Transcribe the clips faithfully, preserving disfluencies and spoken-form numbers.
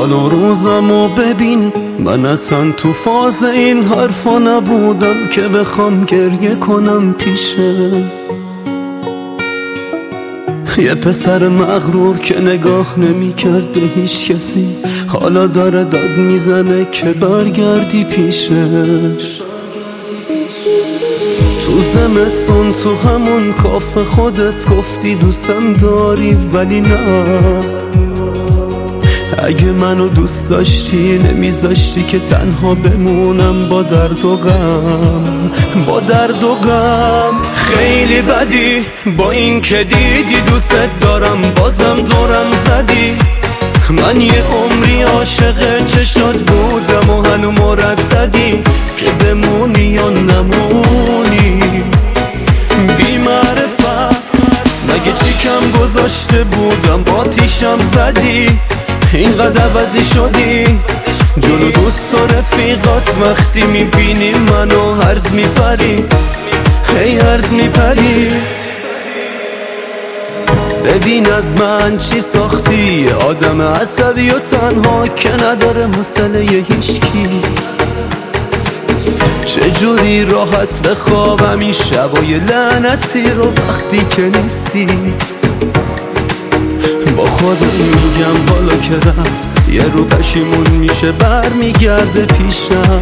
حال و روزمو ببین، من اصلا تو فاز این حرفا نبودم که بخوام گریه کنم پیشه یه پسر مغرور که نگاه نمی کرد به هیچ کسی، حالا داره داد میزنه که برگردی پیشش. تو زمستون تو همون کافه خودت گفتی دوستم داری، ولی نه، اگه منو دوست داشتی نمیذاشتی که تنها بمونم با درد و غم، با درد و غم. خیلی بدی با این که دیدی دوست دارم بازم دورم زدی، من یه عمری عاشق چشات بودم و هنو مرددی که بمونی یا نمونی. بی معرفت مگه چی کم گذاشته بودم با تیشم زدی، اینقدر عوضی شدی جلو دوست و رفیقات، وقتی میبینی منو هرز میپری، هی هرز میپری. ببین از من چی ساختی، آدم عصبی و تنها که نداره حوصله هیچکی، چجوری راحت بخوابم این شبای لعنتی رو وقتی که نیستی. با خودم میگم حالا که رفت یه رو پشیمون میشه بر میگرده پیشم.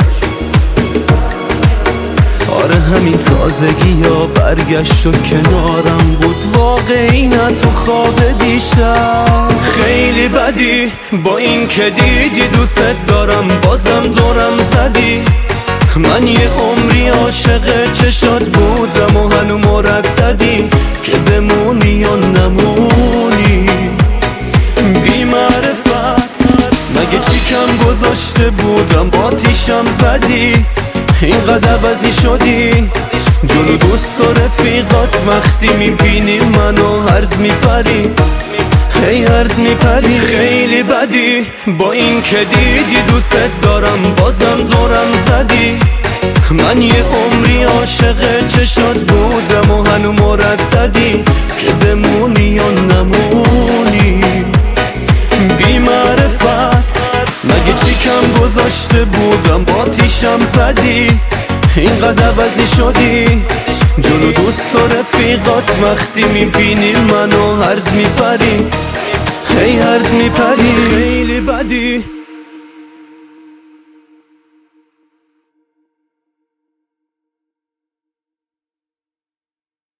آره همین تازگی یا برگشت و کنارم بود، واقعی نه تو خواب دیشب. خیلی بدی با این که دیدی دوست دارم بازم دورم زدی، من یه عمری عاشق چشات بودم و هنو مرددی که بمونی یا نمونی. بی معرفت مگه چی کم گذاشته بودم با تیشم زدی، اینقدر عوضی شدی جلو دوست و رفیقات، وقتی میبینی منو هرز میپری، هی هرز میپری. خیلی بدی با این که دیدی دوست دارم بازم دورم زدی، من یه عمری عاشق چشات بودم و هنو مرددی که بمونی یا نمونی. بی معرفت مگه چی کم گذاشته بودم با تیشم زدی، اینقدر عوضی شدی جلو دوست و رفیقات، وقتی میبینی منو هرز میپری، هی هرز میپری. خیلی بدی